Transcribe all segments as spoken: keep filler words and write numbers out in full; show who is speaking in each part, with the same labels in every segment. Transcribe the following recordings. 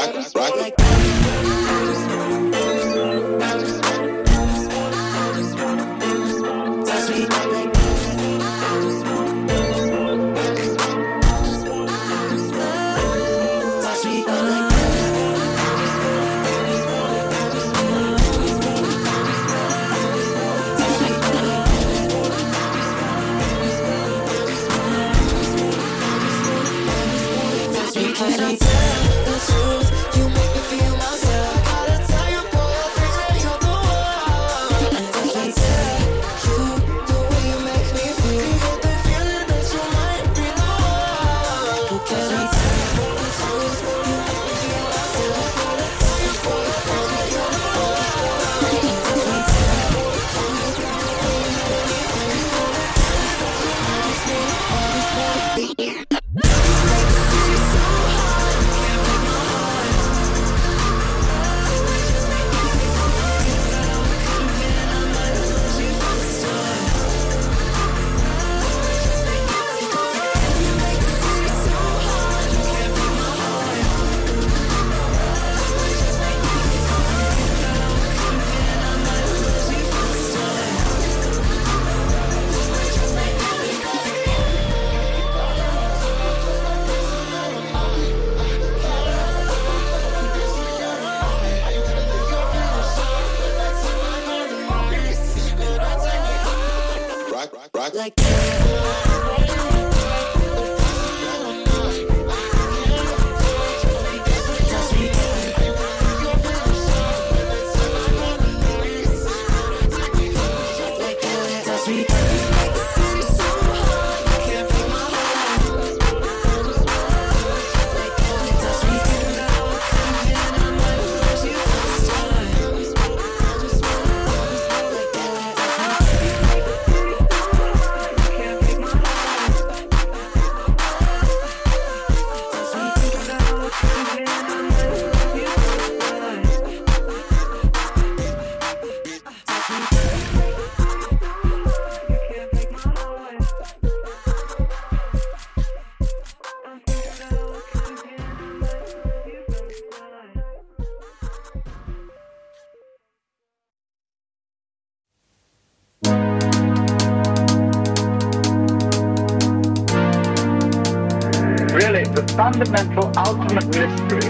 Speaker 1: Fundamental ultimate mystery.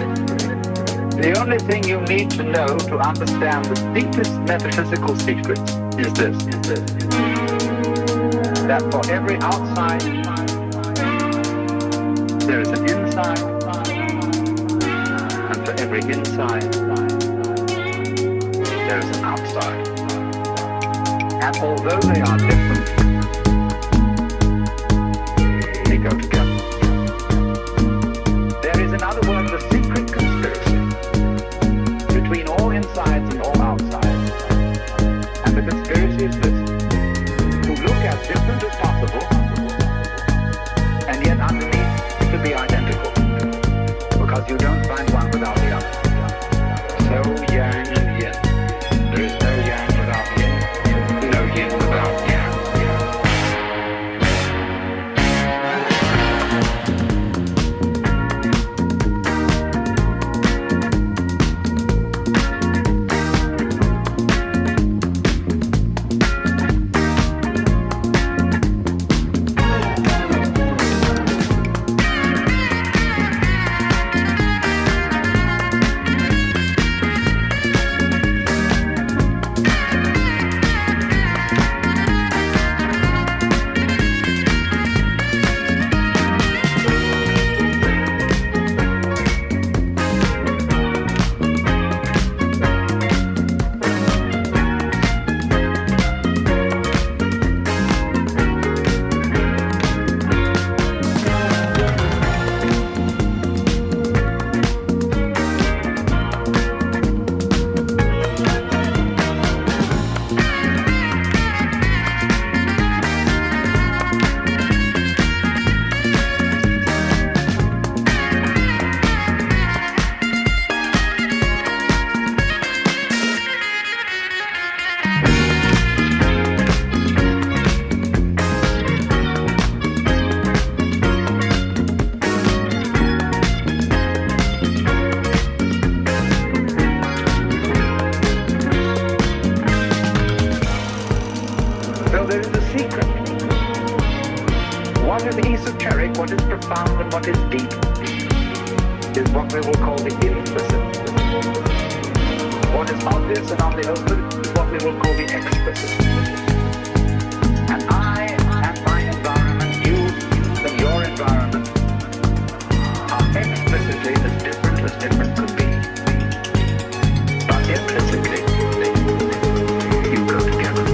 Speaker 1: The only thing you need to know to understand the deepest metaphysical secret is this, is this, is this. That for every outside there is an inside, and for every inside there is an outside. And although they are different, they go together. In other words, a secret conspiracy between all insides and all outsides. And the conspiracy is this: to look as different as possible, and yet underneath to be identical, because you don't find one without the other. So yang and yin. There is no yang without yin, no yin without yang. what is deep is what we will call the implicit. What is obvious and on the open is what we will call the explicit. And I and my environment, you and your environment, are explicitly as different as different could be. But implicitly, you go together.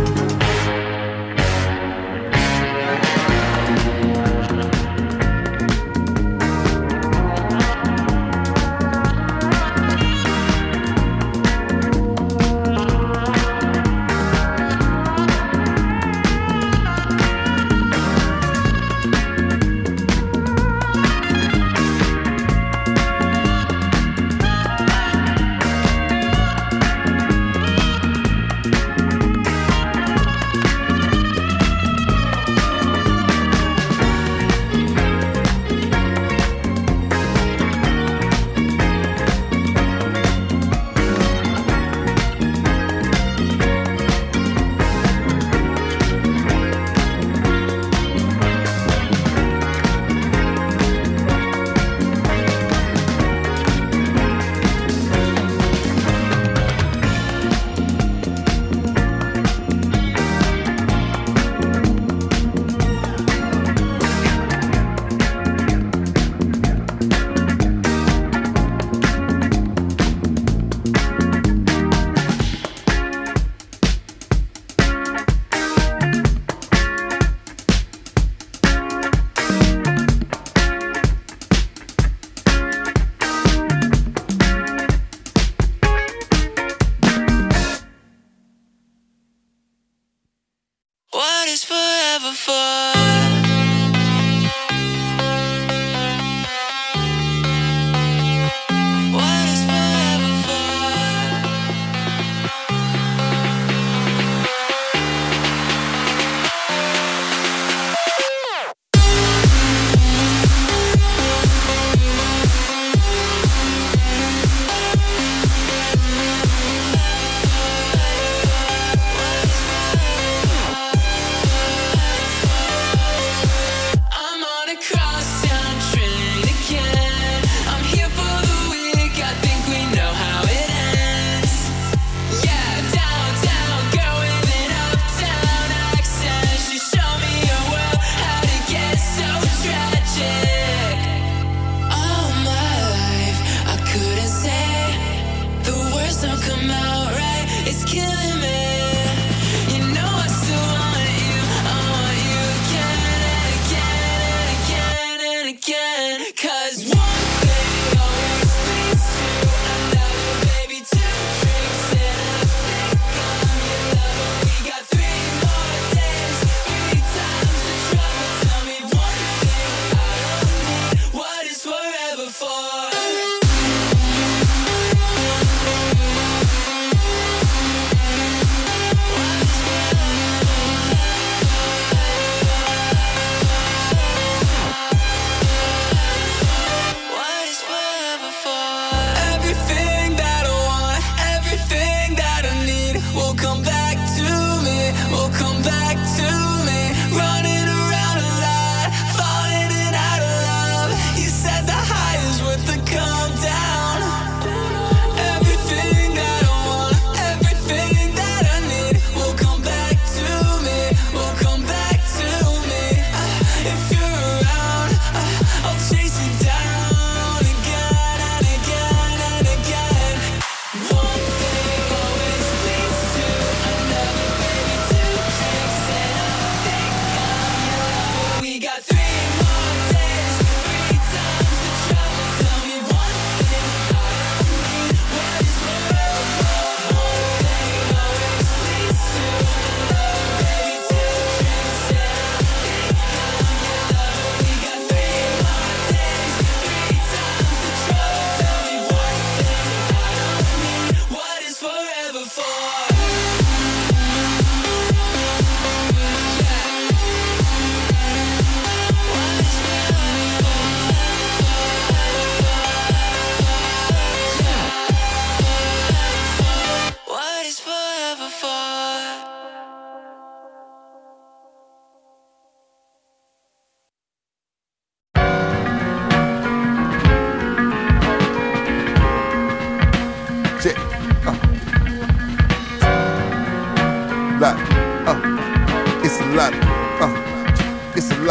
Speaker 2: For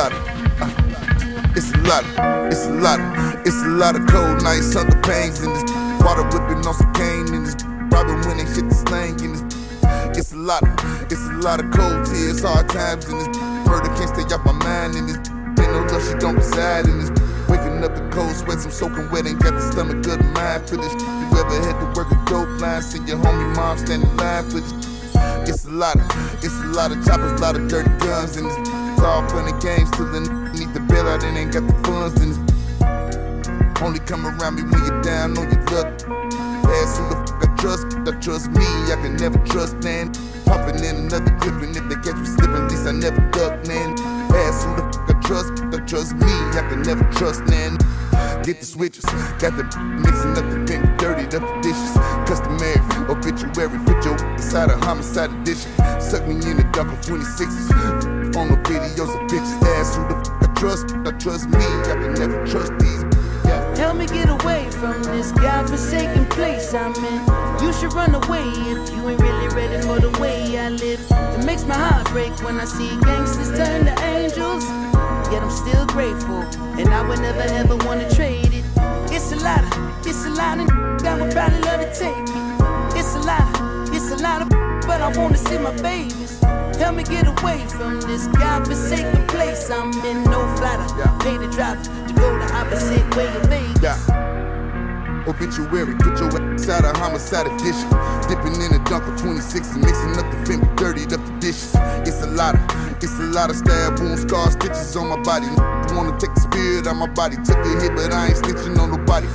Speaker 2: lot of, uh, it's a lot of, it's a lot of, it's a lot of cold nights, hunger pains in this. Water whipping on some cane in this. Robbing when they shit the slang in this. It's a lot of, it's a lot of cold tears, hard times in this. Murder can't stay off my mind in this. Ain't no love, she don't reside in this. Waking up in cold sweats, I'm soaking wet, ain't got the stomach good mind for this. You ever had to work a dope line, see your homie mom standing in line for this. It's a lot of, it's a lot of choppers, a lot of dirty guns in this. It's all fun and games till the n- need the bail out and ain't got the funds in this. Only come around me when you're down on your luck. Ask who the f*** I trust, I trust me, I can never trust man. Popping in another clip and if they catch me slipping, at least I never duck man. Ask who the f*** I trust, I trust me, I can never trust man. Get the switches, got the mixing up the finger, dirtied up the dishes. Customary, obituary, put your inside a homicide edition. Suck me in the dark on twenty-sixes. On the videos of bitches, ask who the f*** I trust, I trust me, I can never trust these. Yeah.
Speaker 3: Help me get away from this godforsaken place I'm in. You should run away if you ain't really ready for the way I live. It makes my heart break when I see gangsters turn to angels. Yet I'm still grateful, and I would never ever wanna trade it. It's a lot of, it's a lot of that would probably love to take me. It's a lot of, it's a lot of, but I wanna see my babies. Help me get away from this godforsaken place I'm in. No flatter,
Speaker 2: yeah.
Speaker 3: Pay the driver to go the opposite way of Vegas.
Speaker 2: Yeah. Obituary, put your ass out of homicide edition. Dipping in a dunk of twenty-six and mixing up the fin, dirtied up the dishes. It's a lot of, it's a lot of stab wounds, scars, stitches on my body. Wanna take the spirit out my body. Took a hit, but I ain't snitching on nobody.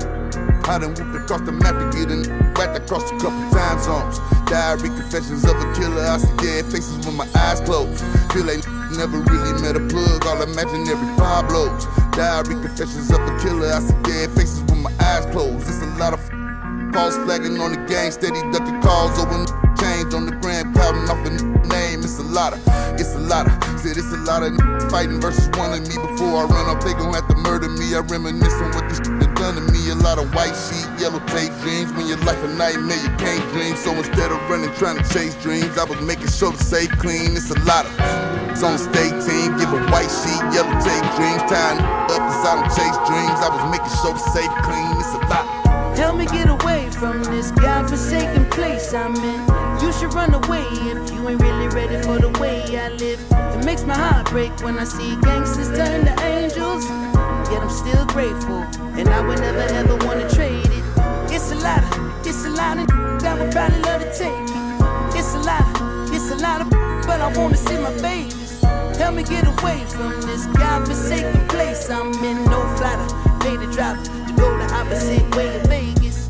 Speaker 2: I done whooped across the map to get in, whacked across a couple time zones. Diary confessions of a killer, I see dead faces with my eyes closed. Feel like never really met a plug, all imaginary Pablos. Diary confessions of a killer, I see dead faces with my eyes closed. It's a lot of false flagging on the gang, steady ducking calls over change on the gram, pouting off a name. It's a lot of, it's a lot of, said it's a lot of fighting versus one of me. Before I run off, they gon' have to murder me. I reminisce on what this shit done to me. A lot of white sheet, yellow tape dreams. When your life a nightmare, you can't dream. So instead of running, trying to chase dreams, I was making sure to save clean. It's a lot of, it's on the state team, give a white sheet, yellow tape dreams. Tying up as I don't chase dreams. I was making sure to save clean. It's a lot.
Speaker 3: Help me get away from this godforsaken place I'm in. You should run away if you ain't really ready for the way I live. It makes my heart break when I see gangsters turn to angels. Yet I'm still grateful, and I would never ever wanna trade it. It's a lot of, it's a lot of that would probably love to take me. It's a lot of, it's a lot of, but I wanna see my babies. Help me get away from this godforsaken place I'm in. No flatter, pay the driver to go the opposite way of Vegas.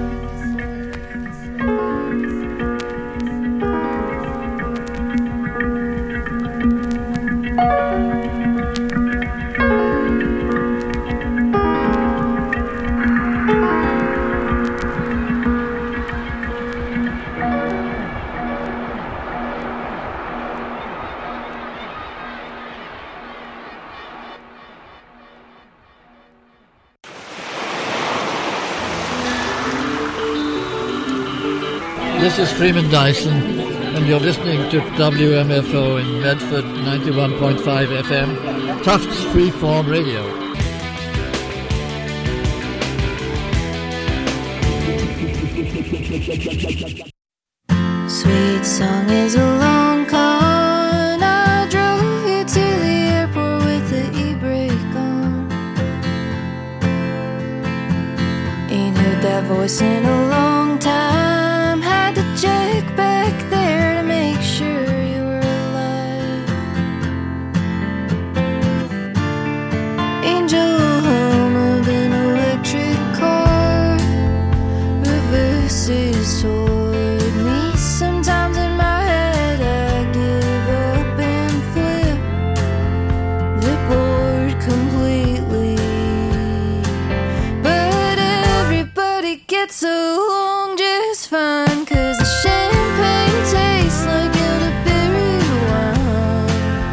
Speaker 4: This is Freeman Dyson, and you're listening to W M F O in Medford, ninety-one point five F M, Tufts Freeform Radio.
Speaker 5: Sweet song is a long con. I drove you to the airport with the e-brake on. Ain't heard that voice in a long time. Check back there to make sure you were alive. Angel hum of an electric car reverses toward me. Sometimes in my head I give up and flip the board completely. But everybody gets along just fine, 'cause the champagne tastes like elderberry wine,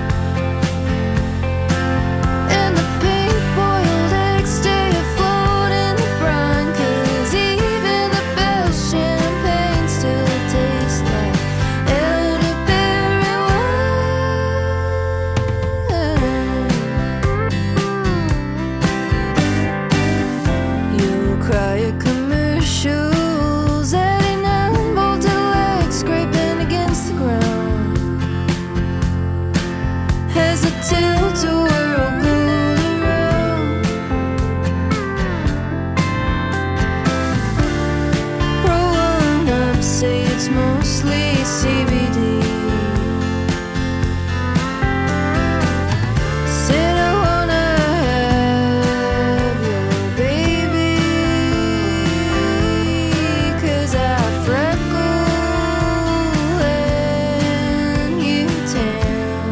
Speaker 5: and the pink-boiled eggs stay afloat in the brine, 'cause even the best champagne still tastes like elderberry wine. it's mostly C B D. Said I wanna have your baby, 'cause I freckle and you tan.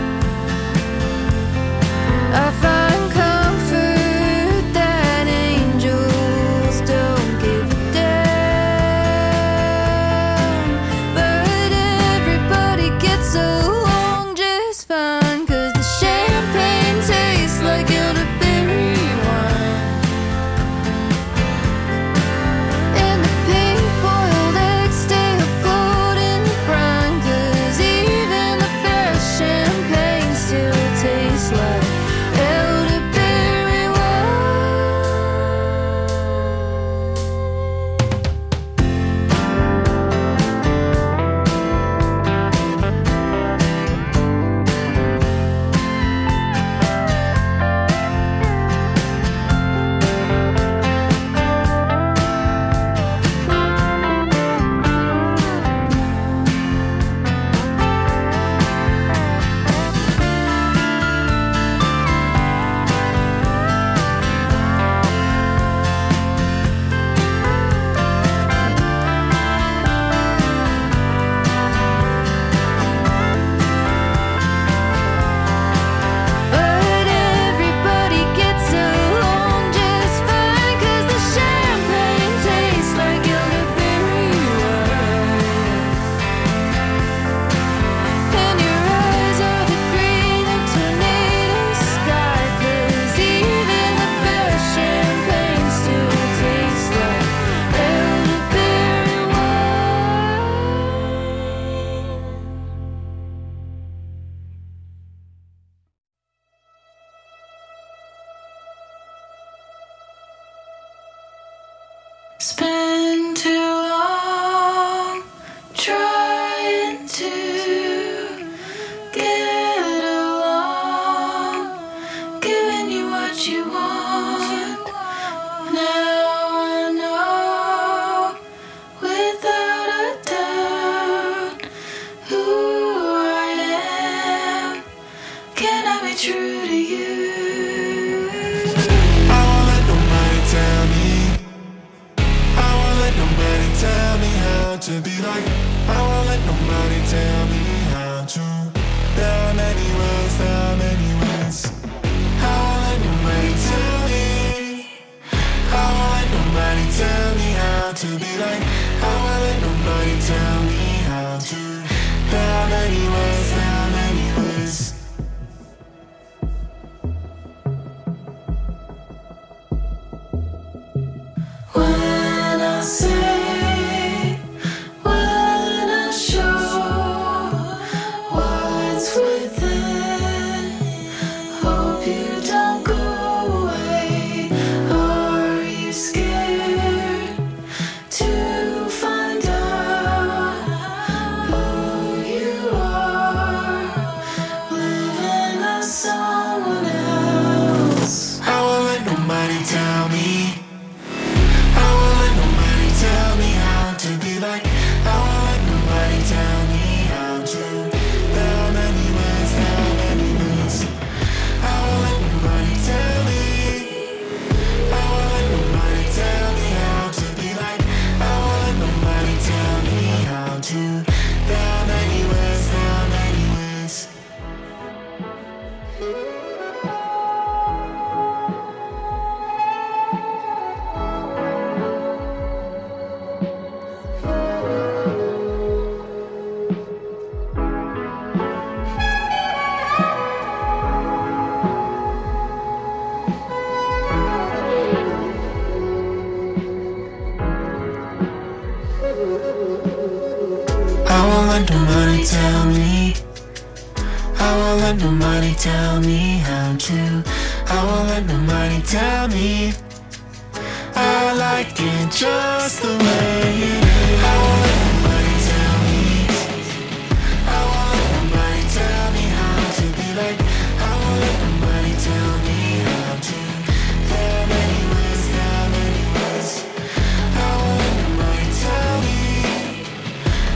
Speaker 5: I find comfort that angels don't give a damn. But everybody gets along just fine, 'cause the champagne tastes like elderberry wine. And the pink-boiled eggs stay afloat in the brine, 'cause even the best champagne still tastes like elderberry wine. But everybody gets along just fine, 'cause the champagne tastes like elderberry wine. And your eyes are the green of tornado sky, 'cause even the best champagne still tastes like elderberry wine. Spend too long trying to get along, giving you what you want. Now I know without a doubt who I am. Can I be true to you?
Speaker 6: I won't let nobody tell me. I won't let nobody tell me how to be like. I won't let nobody tell me how to. There are many ways, there are many ways. I won't let nobody tell me. I won't let nobody tell me how to be like. I won't let nobody tell me how to. There are many ways, there are many ways.
Speaker 5: When I say, when I show what's within, hope you don't go away. Are you scared to find out who you are, living as someone else?
Speaker 6: I won't let nobody tell me. I won't let nobody tell me how to be like. I won't let nobody tell me how to. There are many ways, there are many ways. I won't let nobody tell me. I won't let nobody tell me how to be like. I won't let nobody tell me how to. There are many ways, there are many ways. I won't let nobody tell me. I won't let nobody tell me how to. I won't let nobody tell me. I like it just the way it is. I won't let nobody tell me. I won't let nobody tell me how to be like. I won't let nobody tell me how to. There are many ways, there are many ways. I won't let nobody tell me.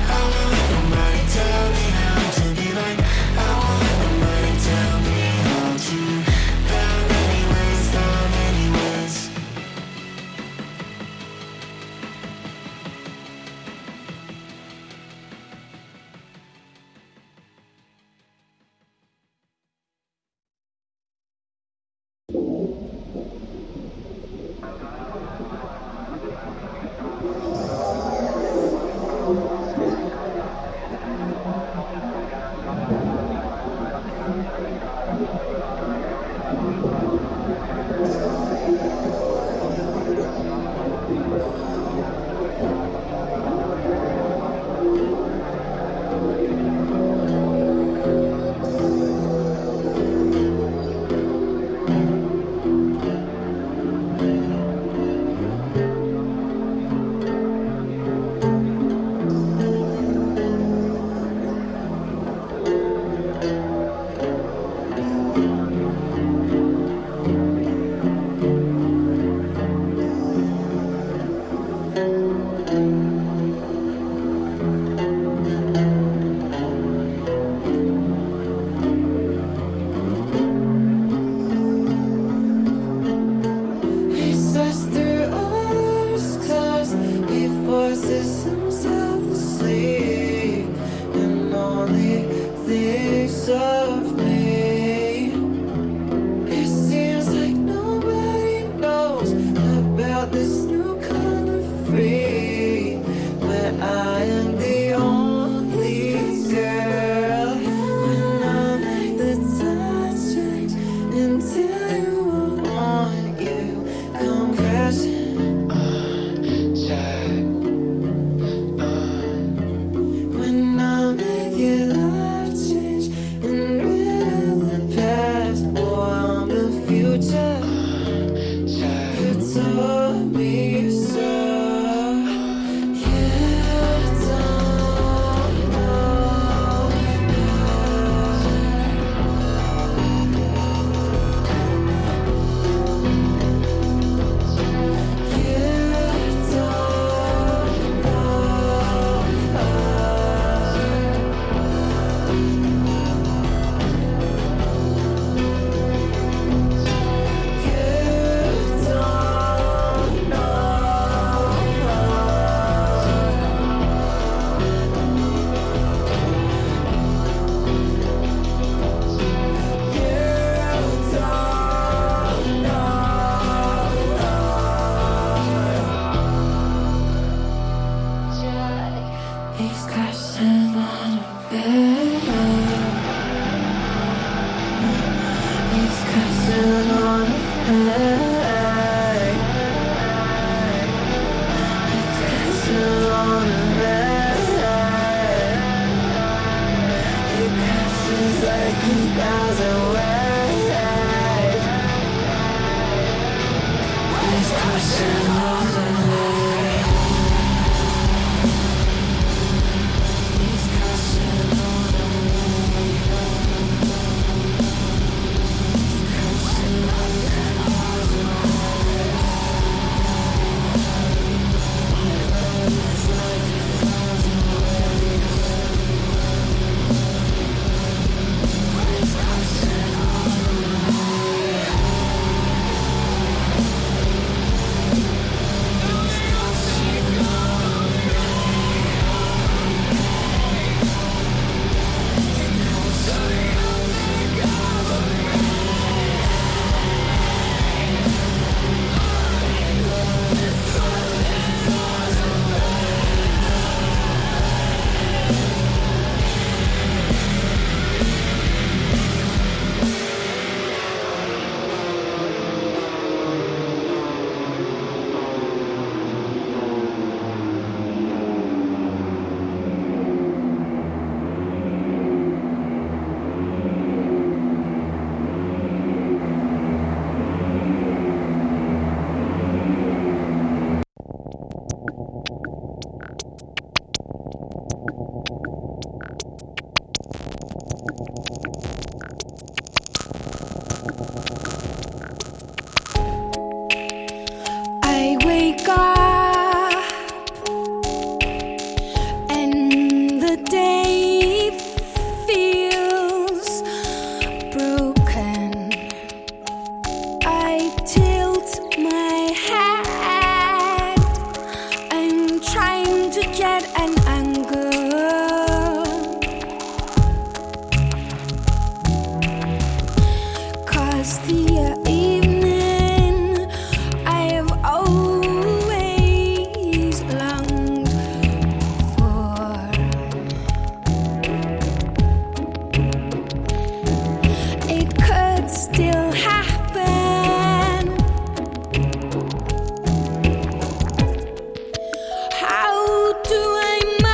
Speaker 5: How do I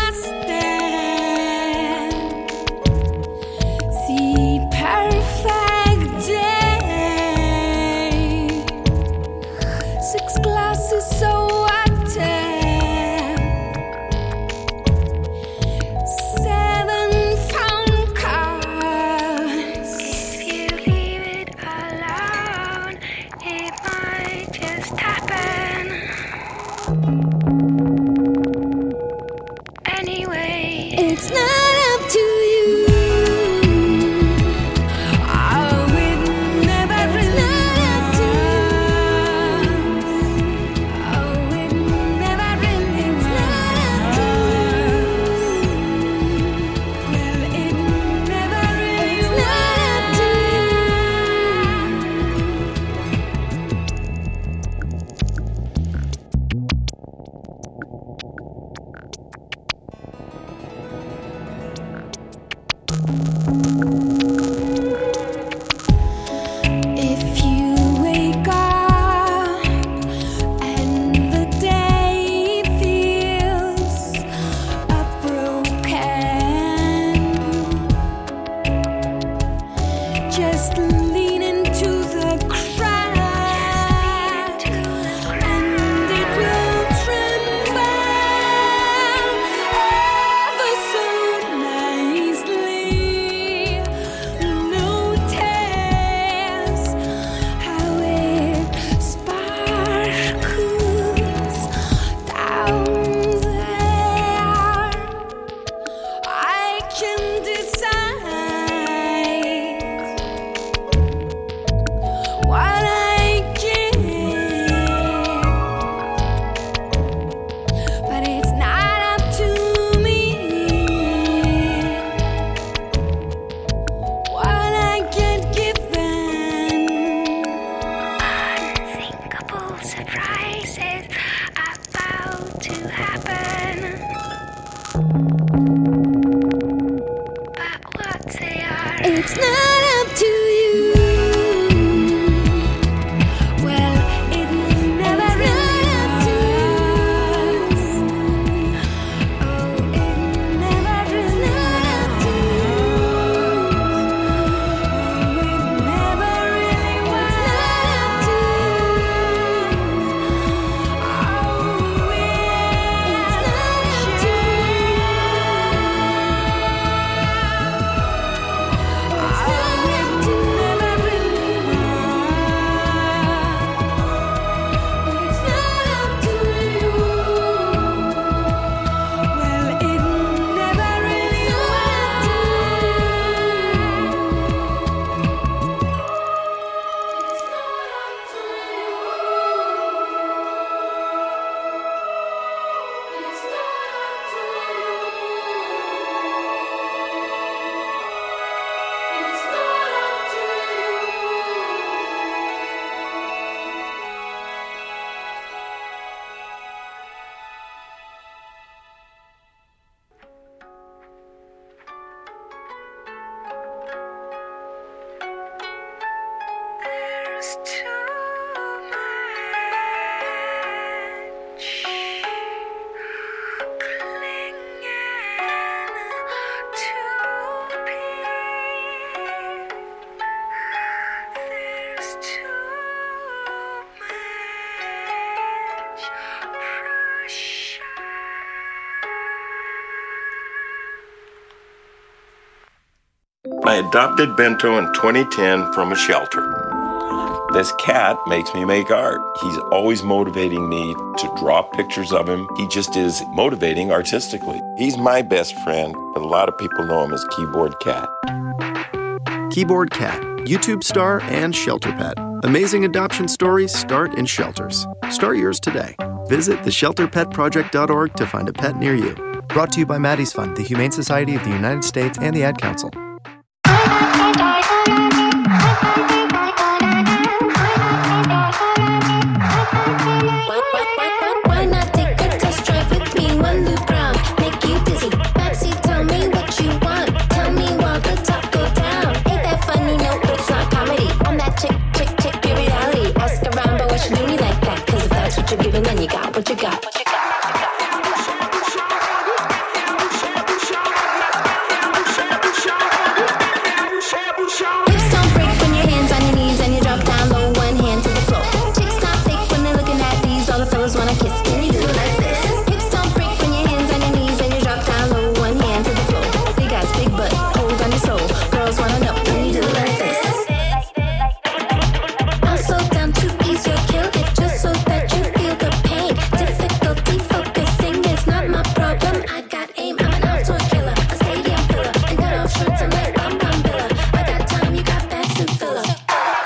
Speaker 7: I adopted Bento in twenty ten from a shelter. This cat makes me make art. He's always motivating me to draw pictures of him. He just is motivating artistically. He's my best friend, but a lot of people know him as Keyboard Cat.
Speaker 8: Keyboard Cat, YouTube star and shelter pet. Amazing adoption stories start in shelters. Start yours today. Visit the shelter pet project dot org to find a pet near you.
Speaker 9: Brought to you by Maddie's Fund, the Humane Society of the United States, and the Ad Council.
Speaker 5: Why not take a test drive with me? One loop round, make you dizzy. Backseat, tell me what you want. Tell me while the top go down. Ain't that funny? No, it's not comedy. I'm that chick, chick, chick, your reality. Ask around, but what you do me like that? Cause if that's what you're giving, then you got what you got. What you got. Hips don't break when your hands on your knees and you drop down low, one hand to the floor. Chicks not fake when they're looking at these. All the fellas wanna kiss. Can you do it like this? Hips don't break when your hands on your knees and you drop down low, one hand to the floor. Big ass, big butt, hold on your soul. Girls wanna know, can you do it like this? I'll slow down to ease your kill it just so that you feel the pain. Difficulty focusing is not my problem. I got aim, I'm an outdoor killer, a stadium filler, and cut off shorts and let bum bum biller. I got time, you got bags to fill up.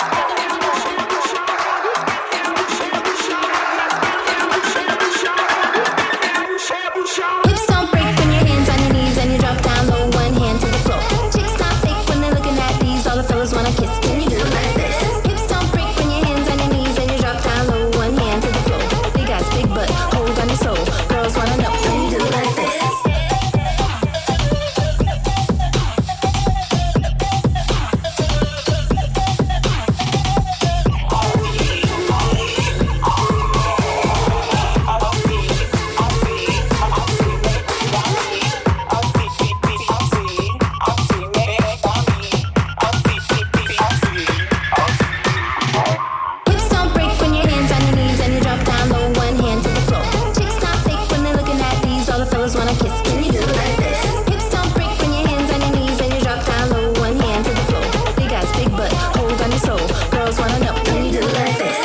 Speaker 5: Hips don't break when your hands on your knees and you drop down low, one hand to the floor. Chicks not fake when they're looking at these. All the fellas wanna kiss. Can you do it like this? Hips don't break when your hands on your knees and you drop down low, one hand to the floor. Big ass, big butt, hold on your soul. Girls wanna know, can you do it like this? Hips don't break when your hands on your knees and you drop down low, one hand to the floor. Chicks not fake when they're looking at these. All the fellas wanna kiss. Can you do it like this? Hips don't break when your hands on your knees and you drop down low, one hand to the floor. Big ass, big butt, hold on your soul. Girls wanna know, can you do it like this?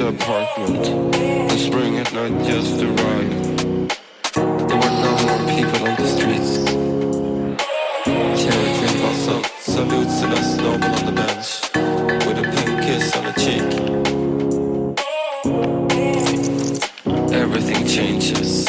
Speaker 10: apartment. The spring had not just arrived. There were no more people on the streets. Carriage was up, salute Celeste Noble on the bench, with a pink kiss on the cheek. Everything changes.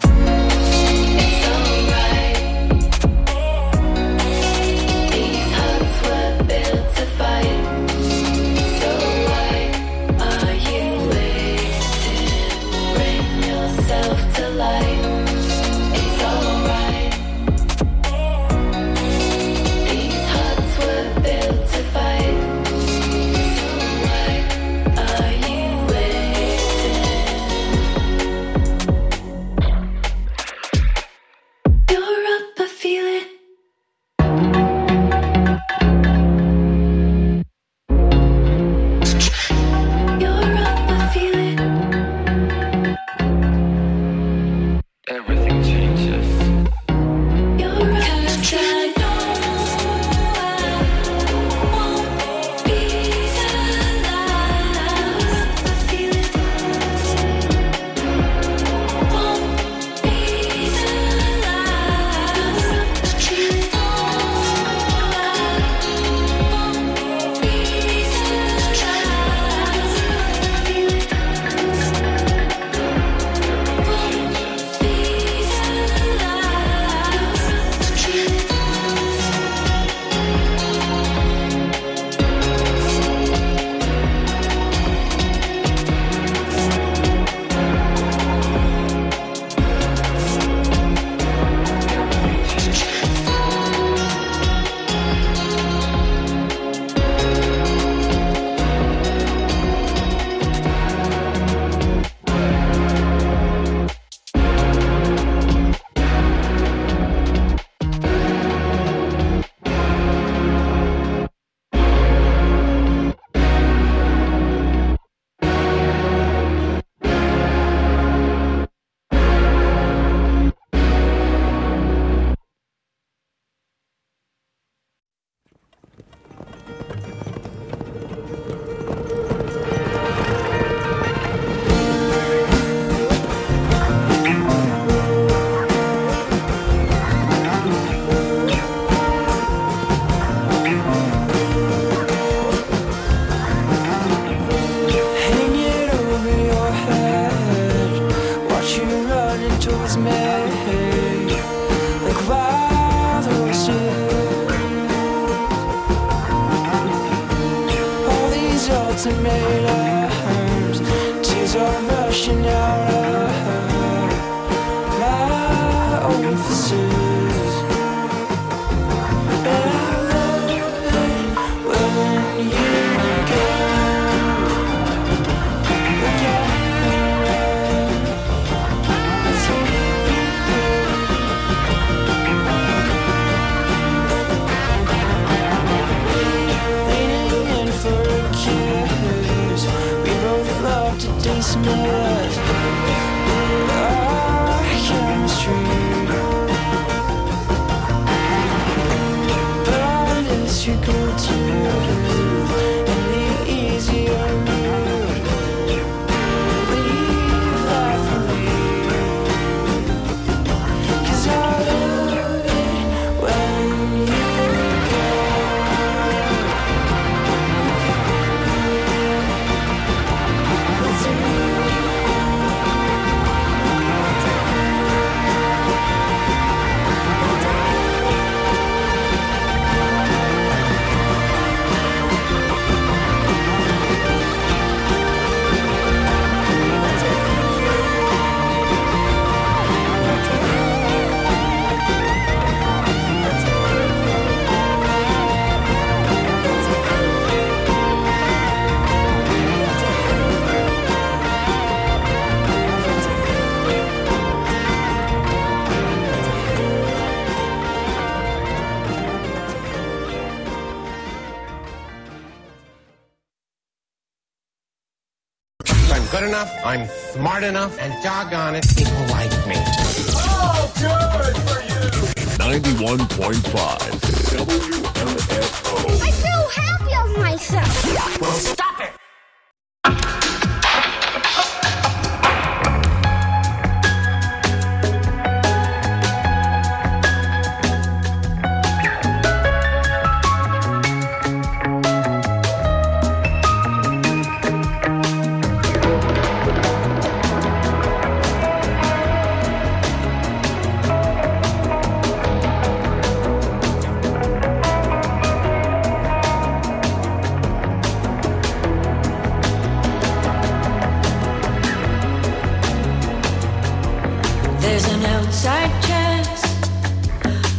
Speaker 11: Good enough, I'm smart enough, and doggone it, people like me.
Speaker 12: Oh, good for you!
Speaker 13: ninety-one point five W M F O.
Speaker 5: I feel happy of myself.
Speaker 12: Well, stop it!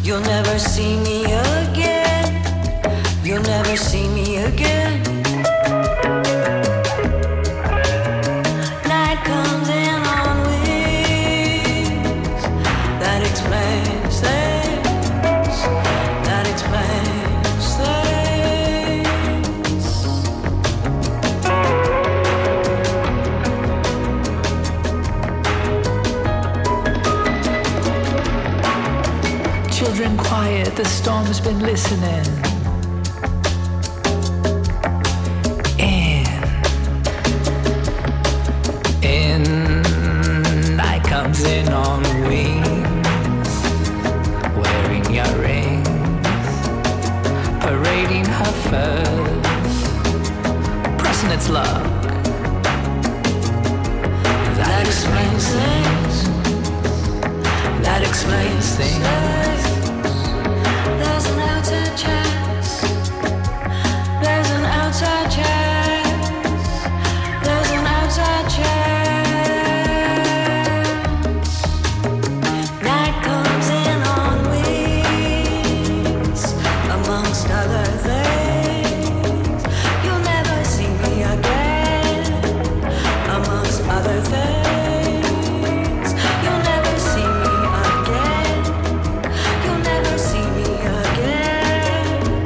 Speaker 14: You'll never see me again. You'll never see me again. Night comes in on wings. That explains things. That explains
Speaker 15: things. Children quiet, the storm's been listening. Comes in on wings, wearing earrings, parading her furs, pressing its luck. That explains things. That explains things. There's an outside chance. There's an outside chance. There's an outside chance.
Speaker 14: You'll never see me again.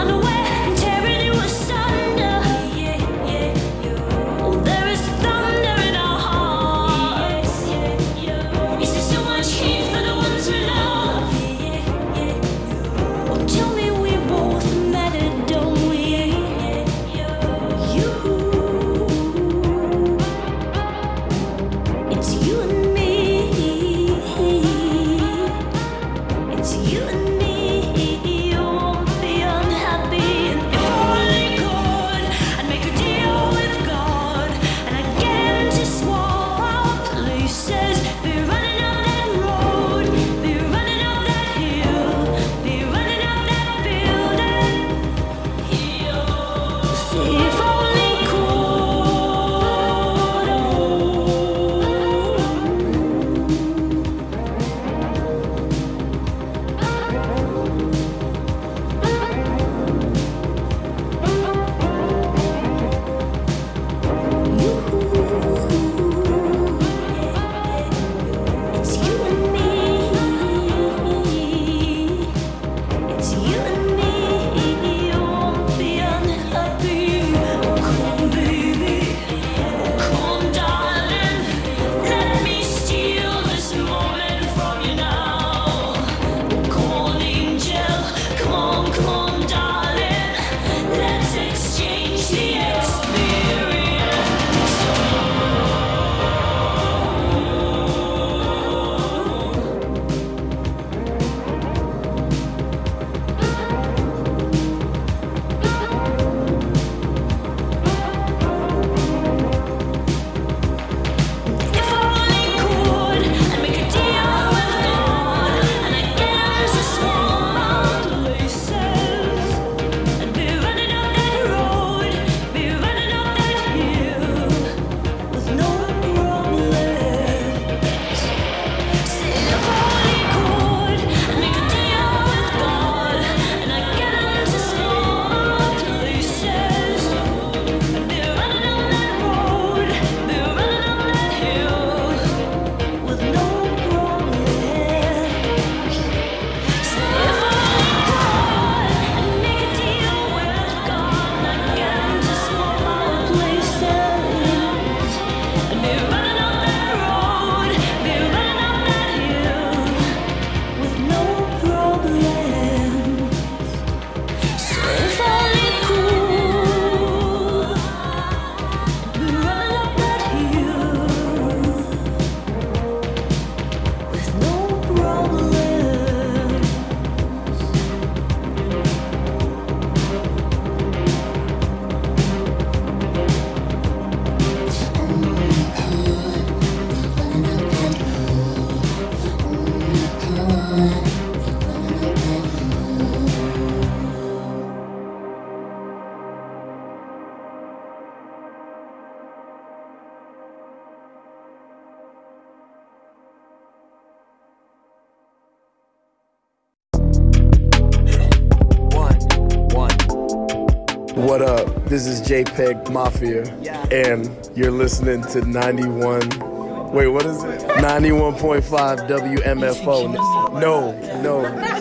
Speaker 16: What up? This is JPEG Mafia, and you're listening to ninety-one. Wait, what is it? ninety-one point five W M F O. No, no.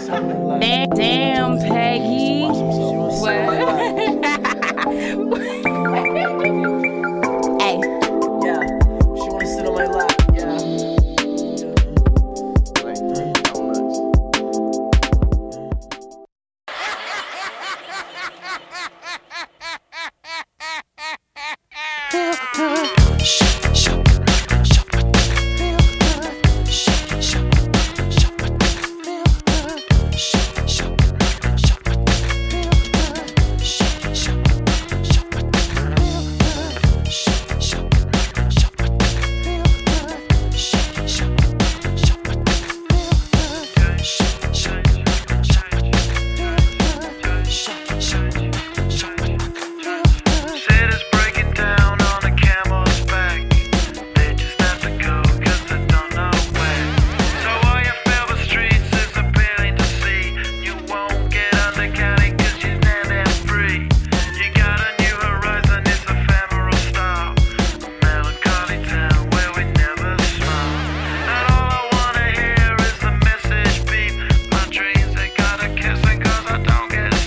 Speaker 17: Damn, damn Peggy. What? Hey.
Speaker 16: Yeah, she wanna sit on my lap. Yeah. Like three donuts.